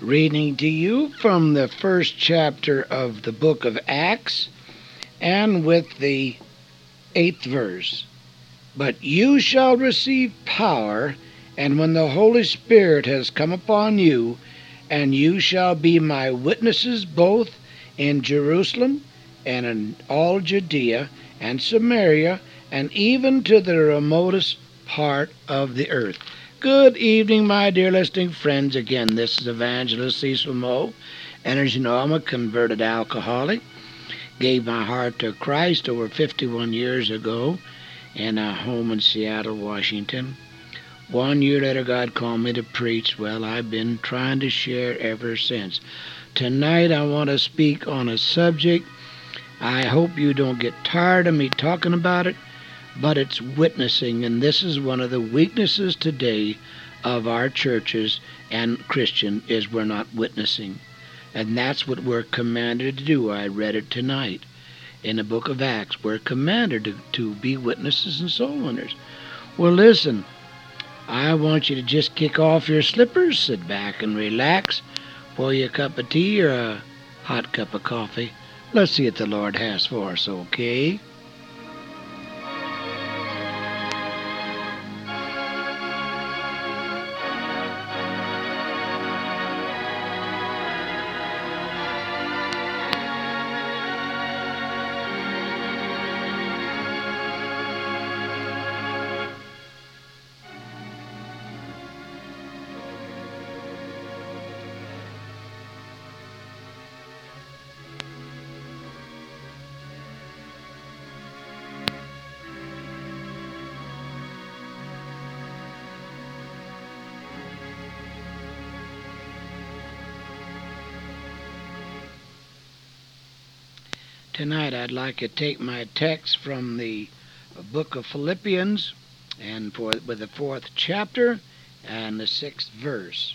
Reading to you from the first chapter of the book of Acts and with the 8th verse. But you shall receive power, and when the Holy Spirit has come upon you, and you shall be my witnesses both in Jerusalem and in all Judea and Samaria and even to the remotest part of the earth. Good evening, my dear listening friends. Again, this is Evangelist Cecil Moe, and as you know, I'm a converted alcoholic. Gave my heart to Christ over 51 years ago in a home in Seattle, Washington. 1 year later, God called me to preach. Well, I've been trying to share ever since. Tonight, I want to speak on a subject. I hope you don't get tired of me talking about it, but it's witnessing, and this is one of the weaknesses today of our churches and Christian is we're not witnessing. And that's what we're commanded to do. I read it tonight in the book of Acts. We're commanded to be witnesses and soul winners. Well, listen, I want you to just kick off your slippers, sit back and relax, pour you a cup of tea or a hot cup of coffee. Let's see what the Lord has for us, okay? Tonight I'd like to take my text from the book of Philippians and with the 4th chapter and the 6th verse.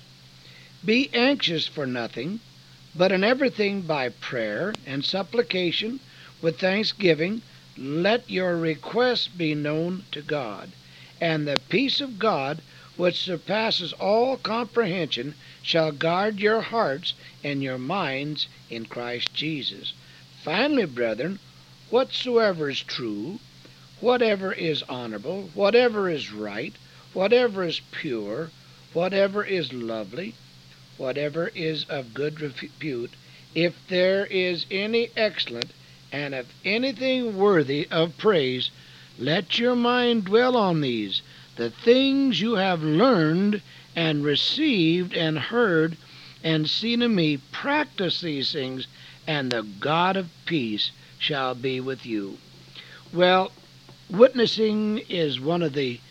Be anxious for nothing, but in everything by prayer and supplication with thanksgiving let your requests be known to God, and the peace of God, which surpasses all comprehension, shall guard your hearts and your minds in Christ Jesus. Finally, brethren, whatsoever is true, whatever is honorable, whatever is right, whatever is pure, whatever is lovely, whatever is of good repute, if there is any excellent, and if anything worthy of praise, let your mind dwell on these, the things you have learned and received and heard and seen in me. Practice these things, and the God of peace shall be with you. Well, witnessing is one of the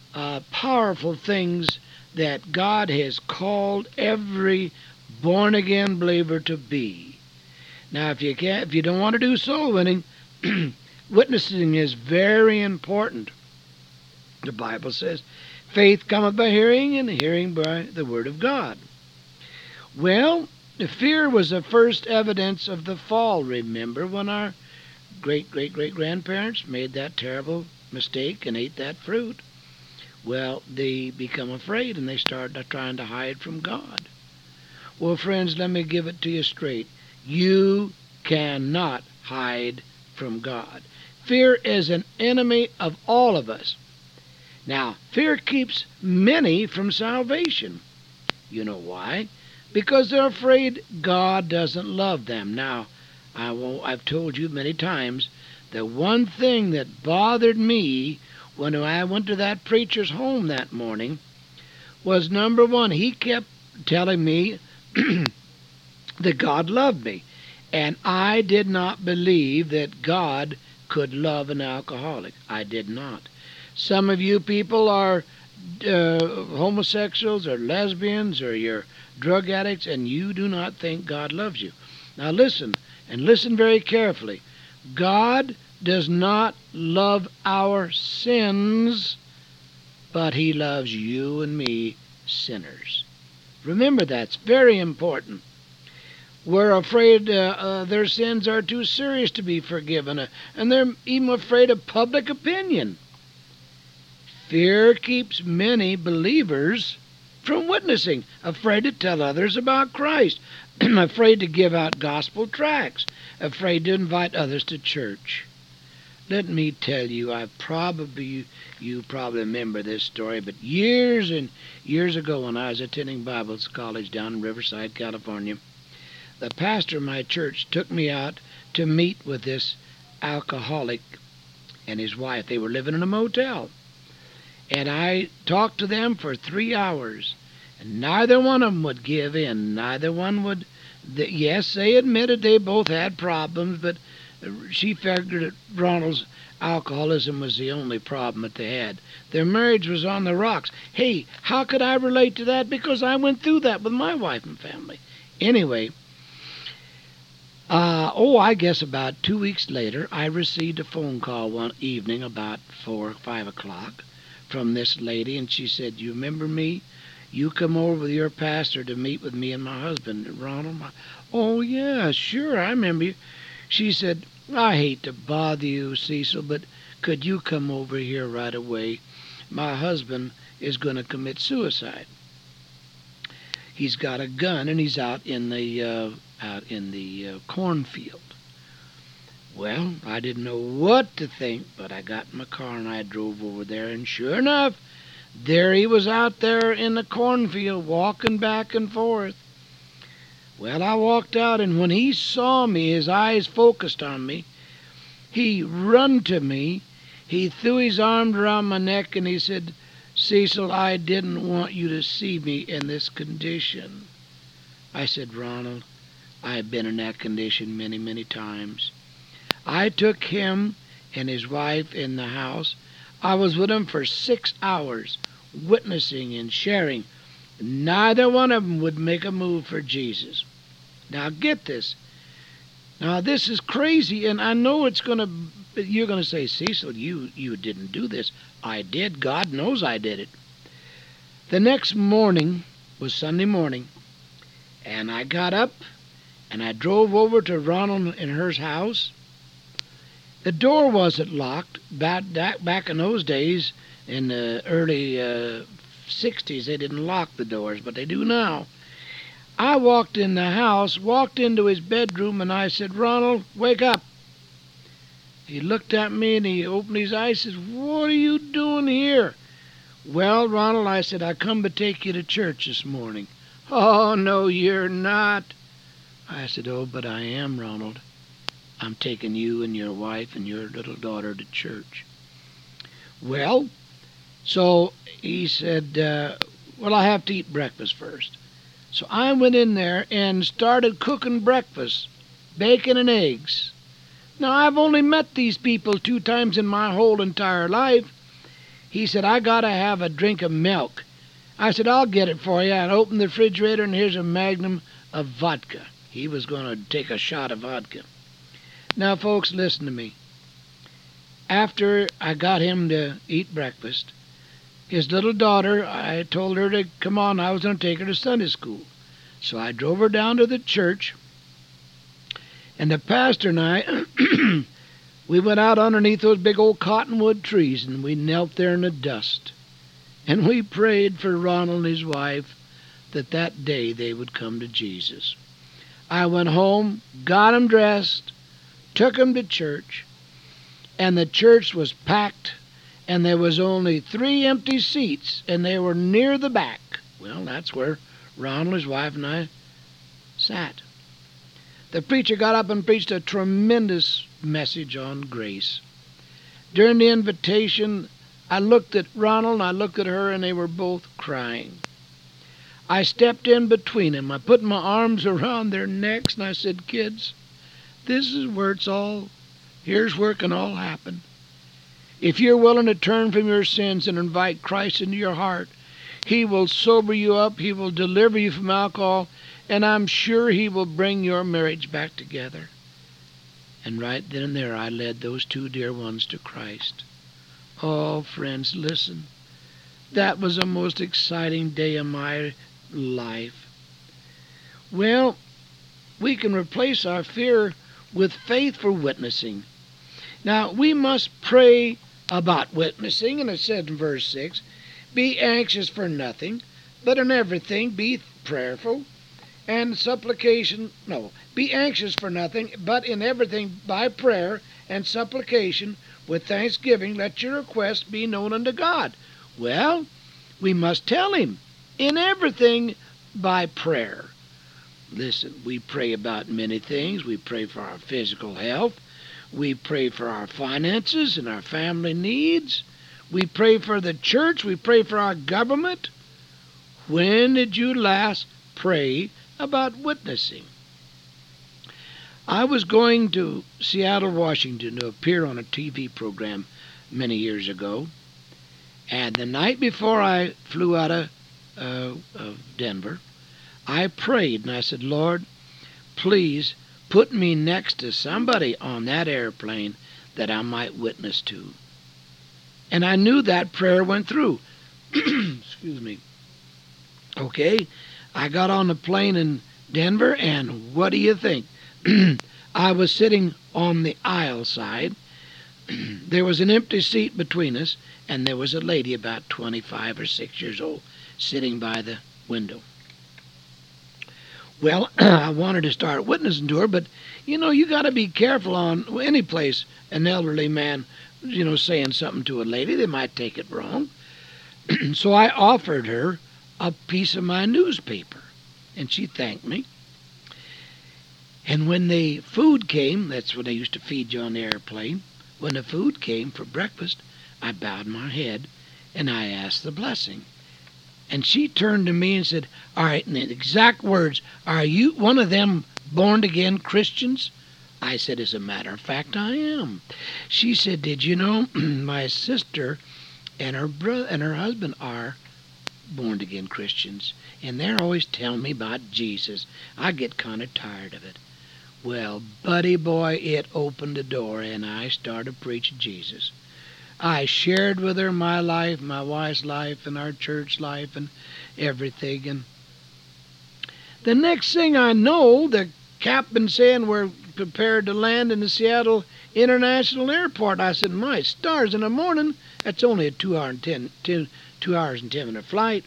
powerful things that God has called every born-again believer to be. Now, if you don't want to do soul winning, witnessing is very important. The Bible says, faith cometh by hearing, and hearing by the word of God. Well, the fear was the first evidence of the fall. Remember when our great-great-great-grandparents made that terrible mistake and ate that fruit? Well, they become afraid and they start trying to hide from God. Well, friends, let me give it to you straight. You cannot hide from God. Fear is an enemy of all of us. Now, fear keeps many from salvation. You know why? Because they're afraid God doesn't love them. Now, I've told you many times, the one thing that bothered me when I went to that preacher's home that morning was, number one, he kept telling me that God loved me. And I did not believe that God could love an alcoholic. I did not. Some of you people are homosexuals or lesbians or you're drug addicts, and you do not think God loves you. Now listen, and listen very carefully. God does not love our sins, but he loves you and me, sinners. Remember, that's very important. We're afraid their sins are too serious to be forgiven, and they're even afraid of public opinion. Fear keeps many believers from witnessing, afraid to tell others about Christ, afraid to give out gospel tracts, afraid to invite others to church. Let me tell you, you probably remember this story, but years and years ago when I was attending Bible college down in Riverside, California, the pastor of my church took me out to meet with this alcoholic and his wife. They were living in a motel. And I talked to them for 3 hours, and neither one of them would give in. Neither one would. Yes, they admitted they both had problems, but she figured that Ronald's alcoholism was the only problem that they had. Their marriage was on the rocks. Hey, how could I relate to that? Because I went through that with my wife and family. Anyway, I guess about 2 weeks later, I received a phone call one evening about 4 or 5 o'clock from this lady, and she said, "You remember me? You come over with your pastor to meet with me and my husband, Ronald." "Oh, yeah, sure, I remember you." She said, "I hate to bother you, Cecil, but could you come over here right away? My husband is going to commit suicide. He's got a gun, and he's out in the cornfield." Well, I didn't know what to think, but I got in my car and I drove over there, and sure enough, there he was out there in the cornfield, walking back and forth. Well, I walked out, and when he saw me, his eyes focused on me, he run to me, he threw his arms around my neck, and he said, "Cecil, I didn't want you to see me in this condition." I said, "Ronald, I've been in that condition many, many times. I took him and his wife in the house. I was with them for 6 hours, witnessing and sharing. Neither one of them would make a move for Jesus." Now get this. Now this is crazy, and I know you're going to say, "Cecil, you didn't do this." I did. God knows I did it. The next morning was Sunday morning, and I got up and I drove over to Ronald and her house. The door wasn't locked. Back in those days, in the early 60s, they didn't lock the doors, but they do now. I walked in the house, walked into his bedroom, and I said, "Ronald, wake up." He looked at me and he opened his eyes and says, "What are you doing here?" "Well, Ronald," I said, "I come to take you to church this morning." "Oh, no, you're not." I said, "Oh, but I am, Ronald. I'm taking you and your wife and your little daughter to church." Well, so he said, "Well, I have to eat breakfast first." So I went in there and started cooking breakfast, bacon and eggs. Now, I've only met these people 2 times in my whole entire life. He said, "I got to have a drink of milk." I said, "I'll get it for you." I opened the refrigerator, and here's a magnum of vodka. He was going to take a shot of vodka. Now, folks, listen to me. After I got him to eat breakfast, his little daughter, I told her to come on. I was going to take her to Sunday school. So I drove her down to the church, and the pastor and I, we went out underneath those big old cottonwood trees, and we knelt there in the dust. And we prayed for Ronald and his wife that day they would come to Jesus. I went home, got them dressed, took them to church, and the church was packed, and there was only 3 empty seats, and they were near the back. Well, that's where Ronald, his wife, and I sat. The preacher got up and preached a tremendous message on grace. During the invitation, I looked at Ronald and I looked at her, and they were both crying. I stepped in between them. I put my arms around their necks, and I said, "Kids, this is where here's where it can all happen. If you're willing to turn from your sins and invite Christ into your heart, He will sober you up, He will deliver you from alcohol, and I'm sure He will bring your marriage back together." And right then and there, I led those 2 dear ones to Christ. Oh, friends, listen. That was the most exciting day of my life. Well, we can replace our fear with faith for witnessing. Now, we must pray about witnessing, and it said in verse 6, "Be anxious for nothing, but in everything be prayerful and supplication. No, be anxious for nothing, but in everything by prayer and supplication with thanksgiving let your requests be known unto God. Well, we must tell him in everything by prayer. Listen, we pray about many things. We pray for our physical health. We pray for our finances and our family needs. We pray for the church. We pray for our government. When did you last pray about witnessing? I was going to Seattle, Washington to appear on a TV program many years ago. And the night before I flew out of Denver, I prayed and I said, Lord, please put me next to somebody on that airplane that I might witness to. And I knew that prayer went through. Excuse me. Okay, I got on the plane in Denver, and what do you think? I was sitting on the aisle side. There was an empty seat between us, and there was a lady about 25 or 6 years old sitting by the window. Well, I wanted to start witnessing to her, but, you got to be careful on any place an elderly man, saying something to a lady. They might take it wrong. So I offered her a piece of my newspaper, and she thanked me. And when the food came, that's what they used to feed you on the airplane, when the food came for breakfast, I bowed my head and I asked the blessing. And she turned to me and said, all right, in the exact words, are you one of them born-again Christians? I said, as a matter of fact, I am. She said, did you know my sister and her brother and her husband are born-again Christians, and they're always telling me about Jesus. I get kind of tired of it. Well, buddy boy, it opened the door, and I started preaching Jesus. I shared with her my life, my wife's life, and our church life, and everything. And the next thing I know, the captain saying we're prepared to land in the Seattle International Airport. I said, my stars, in the morning, that's only a 2 hours and 10 minute flight.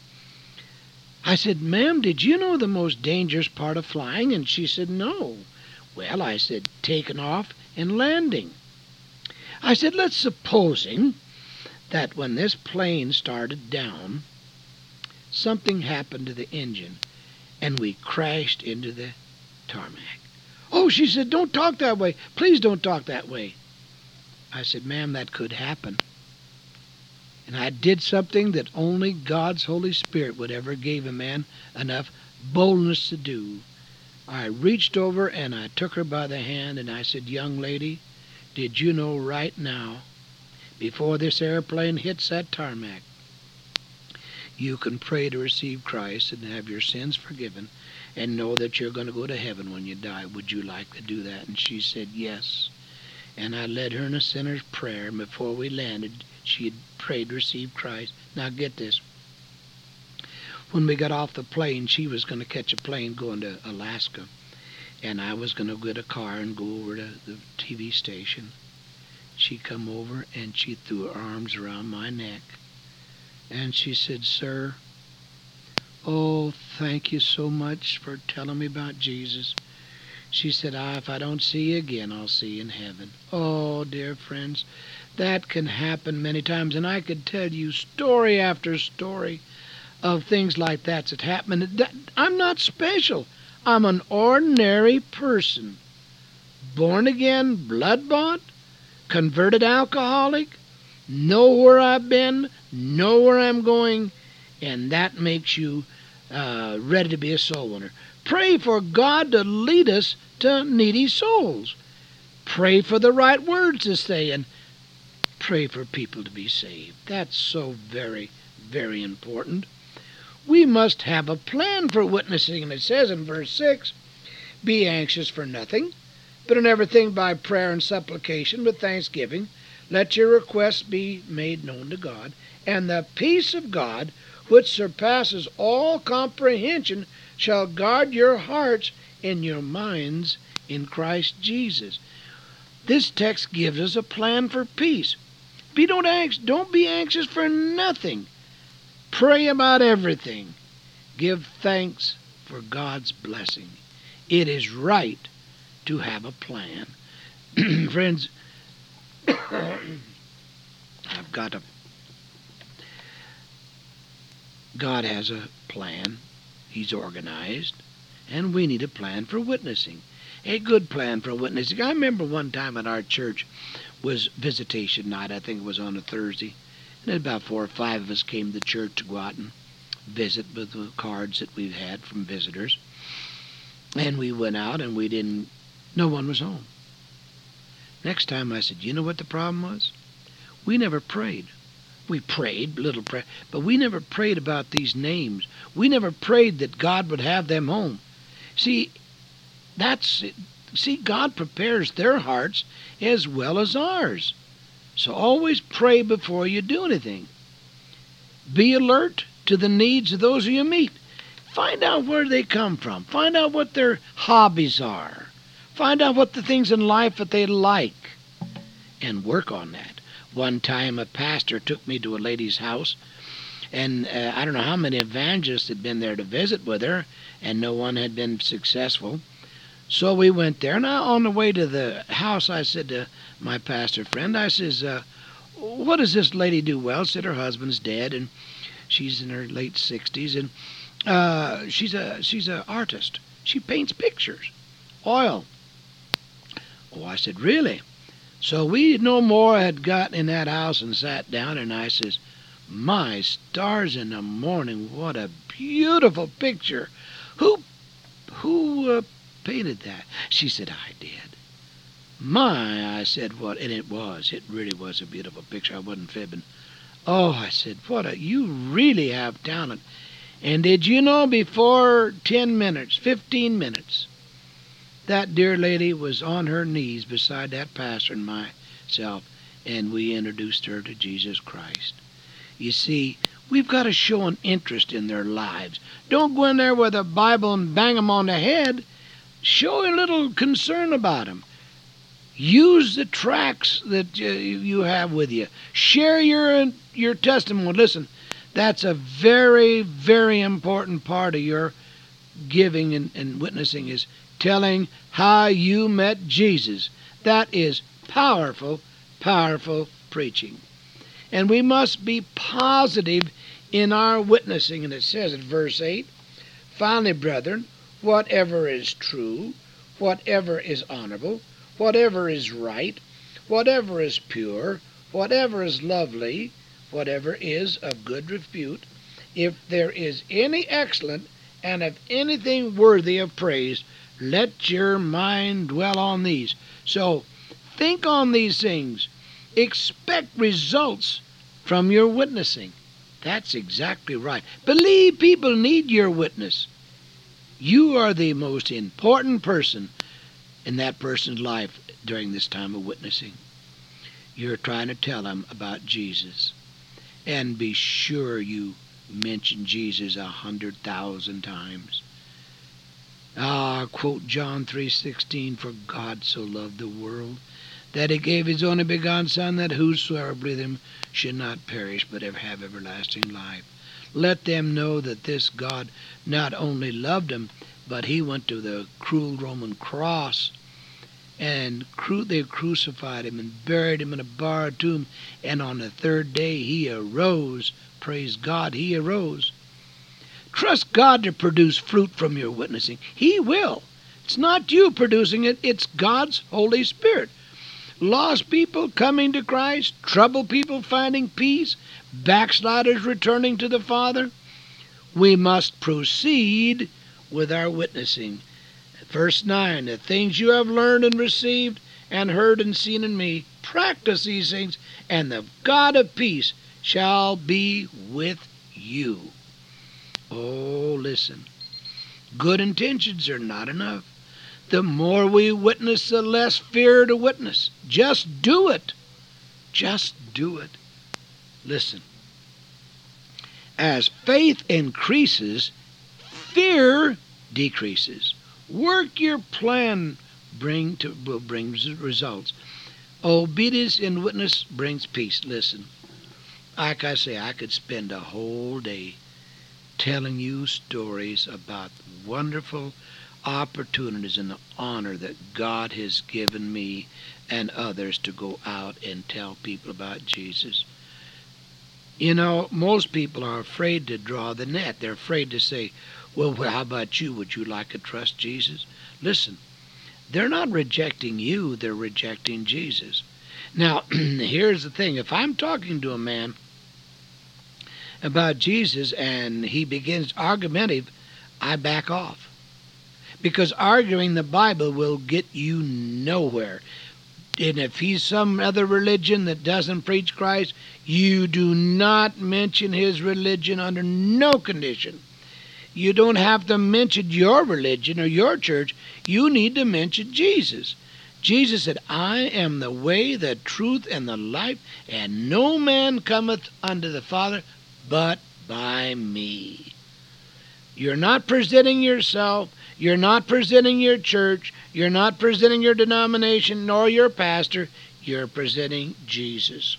I said, ma'am, did you know the most dangerous part of flying? And she said, no. Well, I said, taking off and landing. I said, let's supposing that when this plane started down, something happened to the engine, and we crashed into the tarmac. Oh, she said, don't talk that way. Please don't talk that way. I said, ma'am, that could happen. And I did something that only God's Holy Spirit would ever give a man enough boldness to do. I reached over and I took her by the hand and I said, young lady, did you know right now, before this airplane hits that tarmac, you can pray to receive Christ and have your sins forgiven and know that you're going to go to heaven when you die. Would you like to do that? And she said, yes. And I led her in a sinner's prayer, and before we landed, she had prayed to receive Christ. Now get this. When we got off the plane, she was going to catch a plane going to Alaska, and I was going to get a car and go over to the TV station. She come over, and she threw her arms around my neck, and she said, sir, oh, thank you so much for telling me about Jesus. She said, if I don't see you again, I'll see you in heaven. Oh, dear friends, that can happen many times, and I could tell you story after story of things like that happened. I'm not special. I'm an ordinary person. Born again, blood-bought, converted alcoholic, know where I've been, know where I'm going, and that makes you ready to be a soul winner. Pray for God to lead us to needy souls. Pray for the right words to say, and pray for people to be saved. That's so very, very important. We must have a plan for witnessing, and it says in verse 6, be anxious for nothing, but in everything by prayer and supplication with thanksgiving, let your requests be made known to God, and the peace of God, which surpasses all comprehension, shall guard your hearts and your minds in Christ Jesus. This text gives us a plan for peace. Don't be anxious for nothing. Pray about everything. Give thanks for God's blessing. It is right to have a plan. Friends, God has a plan. He's organized. And we need a plan for witnessing. A good plan for witnessing. I remember one time at our church was visitation night. I think it was on a Thursday. And about 4 or 5 of us came to church to go out and visit with the cards that we've had from visitors. And we went out and no one was home. Next time I said, you know what the problem was? We never prayed. We prayed, little prayer, but we never prayed about these names. We never prayed that God would have them home. See, God prepares their hearts as well as ours. So always pray before you do anything. Be alert to the needs of those who you meet. Find out where they come from. Find out what their hobbies are. Find out what the things in life that they like, and work on that. One time a pastor took me to a lady's house, and I don't know how many evangelists had been there to visit with her, and no one had been successful. So we went there, and on the way to the house, I said to my pastor friend, I says, what does this lady do? Well, said her husband's dead, and she's in her late 60s, and she's a artist. She paints pictures, oil. Oh, I said, really? So we no more had gotten in that house and sat down, and I says, my stars in the morning, what a beautiful picture. Who painted that? She said, I did. My, I said, what? And it really was a beautiful picture. I wasn't fibbing. Oh, I said, you really have talent. And did you know, before 10 minutes, 15 minutes, that dear lady was on her knees beside that pastor and myself, and we introduced her to Jesus Christ. You see, we've got to show an interest in their lives. Don't go in there with a Bible and bang them on the head. Show a little concern about them. Use the tracts that you have with you. Share your testimony. Listen, that's a very, very important part of your giving and witnessing, is telling how you met Jesus. That is powerful, powerful preaching. And we must be positive in our witnessing. And it says in verse 8, finally, brethren, whatever is true, whatever is honorable, whatever is right, whatever is pure, whatever is lovely, whatever is of good repute, if there is any excellent and of anything worthy of praise, let your mind dwell on these. So, think on these things. Expect results from your witnessing. That's exactly right. Believe people need your witness. You are the most important person in that person's life during this time of witnessing. You're trying to tell them about Jesus. And be sure you mention Jesus 100,000 times. Quote John 3:16, for God so loved the world that he gave his only begotten Son, that whosoever believeth him should not perish, but ever have everlasting life. Let them know that this God not only loved them, but he went to the cruel Roman cross, and they crucified him and buried him in a borrowed tomb, and on the third day he arose. Praise God, he arose. Trust God to produce fruit from your witnessing. He will. It's not you producing it, it's God's Holy Spirit. Lost people coming to Christ, troubled people finding peace, backsliders returning to the Father. We must proceed with our witnessing. Verse 9, the things you have learned and received and heard and seen in me, practice these things, and the God of peace shall be with you. Oh, listen. Good intentions are not enough. The more we witness, the less fear to witness. Just do it. Just do it. Listen. As faith increases, fear decreases. Work your plan will bring results. Obedience in witness brings peace. Listen. Like I say, I could spend a whole day telling you stories about wonderful opportunities and the honor that God has given me and others to go out and tell people about Jesus. You know, most people are afraid to draw the net. They're afraid to say, well, how about you? Would you like to trust Jesus? Listen, they're not rejecting you, they're rejecting Jesus. Now, here's the thing. If I'm talking to a man about Jesus and he begins argumentative, I back off. Because arguing the Bible will get you nowhere. And if he's some other religion that doesn't preach Christ, you do not mention his religion under no condition. You don't have to mention your religion or your church. You need to mention Jesus. Jesus said, I am the way, the truth, and the life, and no man cometh unto the Father but by me. You're not presenting yourself. You're not presenting your church. You're not presenting your denomination nor your pastor. You're presenting Jesus.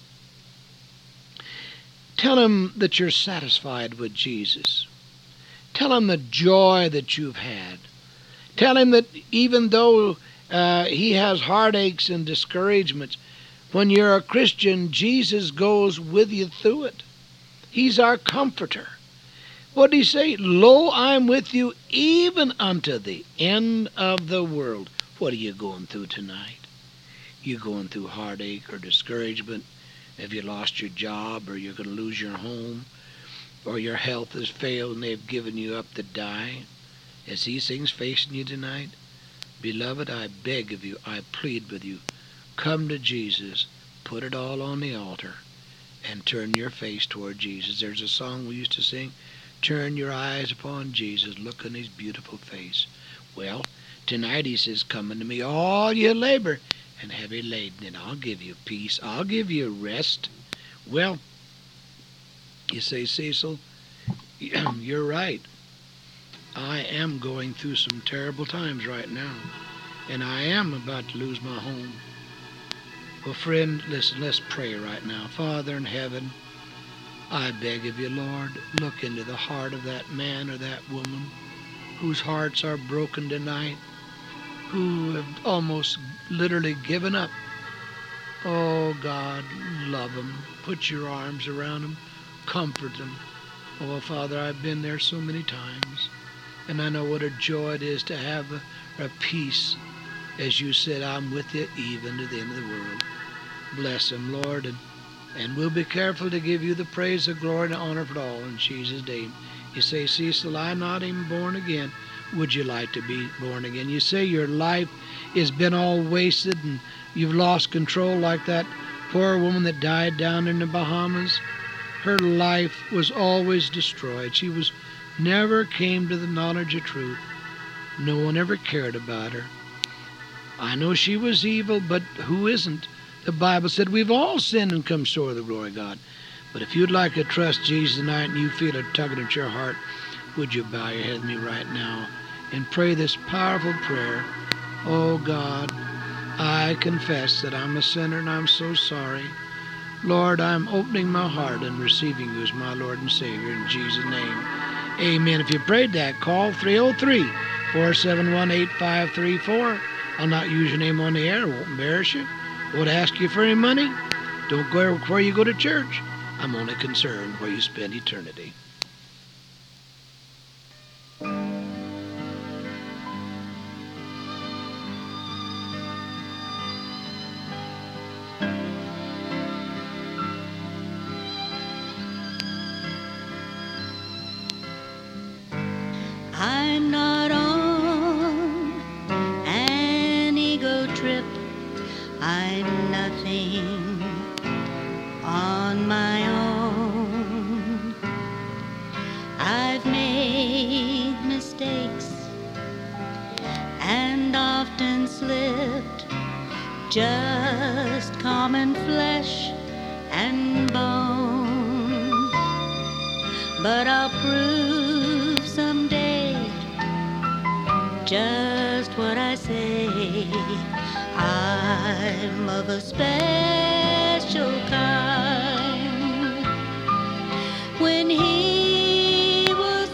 Tell him that you're satisfied with Jesus. Tell him the joy that you've had. Tell him that even though he has heartaches and discouragements, when you're a Christian, Jesus goes with you through it. He's our comforter. What did he say? Lo, I'm with you even unto the end of the world. What are you going through tonight? You going through heartache or discouragement? Have you lost your job, or you're going to lose your home, or your health has failed and they've given you up to die? Is these things facing you tonight? Beloved, I beg of you, I plead with you, come to Jesus, put it all on the altar, and turn your face toward Jesus. There's a song we used to sing, turn your eyes upon Jesus, look on his beautiful face. Well, tonight he says, come unto me, all you labor and heavy laden, and I'll give you peace, I'll give you rest. Well, you say, Cecil, you're right. I am going through some terrible times right now, and I am about to lose my home. Well, friend, listen, let's pray right now. Father in heaven, I beg of you, Lord, look into the heart of that man or that woman whose hearts are broken tonight, who have almost literally given up. Oh, God, love them. Put your arms around them. Comfort them. Oh, Father, I've been there so many times, and I know what a joy it is to have a peace. As you said, I'm with you even to the end of the world. Bless them, Lord, and we'll be careful to give you the praise, the glory, and the honor for it all in Jesus' name. You say, Cecil, I'm not even born again. Would you like to be born again? You say your life has been all wasted and you've lost control like that poor woman that died down in the Bahamas. Her life was always destroyed. She never came to the knowledge of truth. No one ever cared about her. I know she was evil, but who isn't? The Bible said we've all sinned and come short of the glory of God. But if you'd like to trust Jesus tonight and you feel it tugging at your heart, would you bow your head with me right now and pray this powerful prayer? Oh God, I confess that I'm a sinner and I'm so sorry. Lord, I'm opening my heart and receiving you as my Lord and Savior in Jesus' name. Amen. If you prayed that, call 303-471-8534. I'll not use your name on the air. I won't embarrass you. Won't ask you for any money. Don't go where you go to church. I'm only concerned where you spend eternity. I'm not on an ego trip. I'm nothing on my own. I've made mistakes and often slipped, just common flesh and bone. But I'll prove someday just what I say. I'm of a special kind. When he was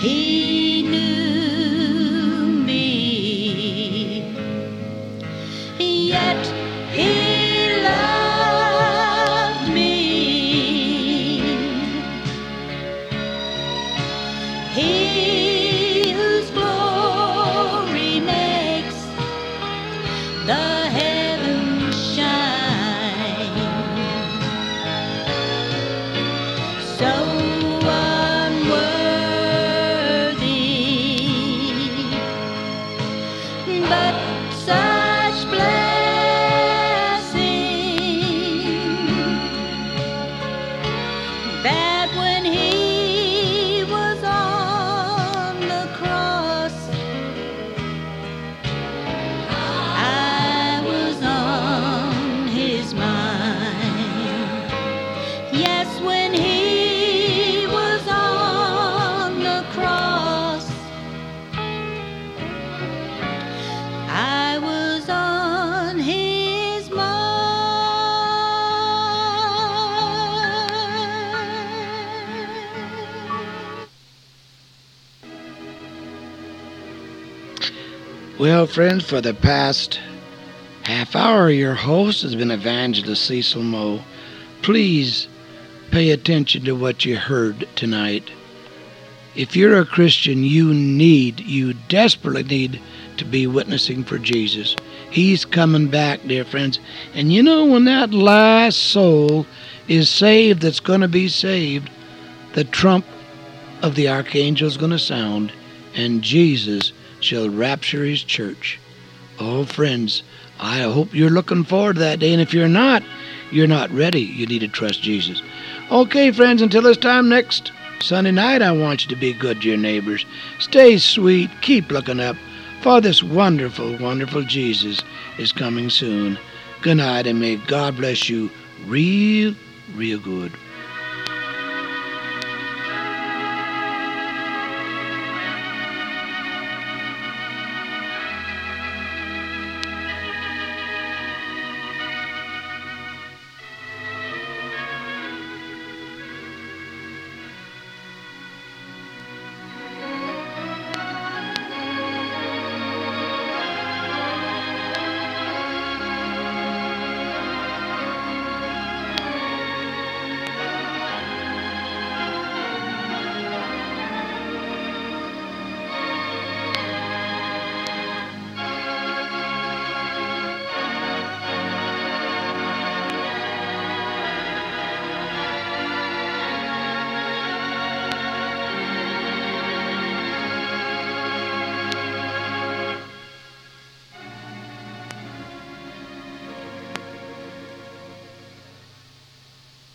He knew me, yet He loved me. He whose glory makes the heavens shine, so but such blessing, that when He was on the cross, I was on His mind. Yes, when He was on the cross, I was on His mind. Well, friends, for the past half hour, your host has been Evangelist Cecil Moe. Please pay attention to what you heard tonight. If you're a Christian, you desperately need to be witnessing for Jesus. He's coming back, dear friends. And you know, when that last soul is saved that's going to be saved, the trump of the archangel is going to sound, and Jesus shall rapture His church. Oh, friends, I hope you're looking forward to that day. And if you're not ready. You need to trust Jesus. Okay, friends, until this time next Sunday night, I want you to be good to your neighbors. Stay sweet. Keep looking up, for this wonderful, wonderful Jesus is coming soon. Good night, and may God bless you real, real good.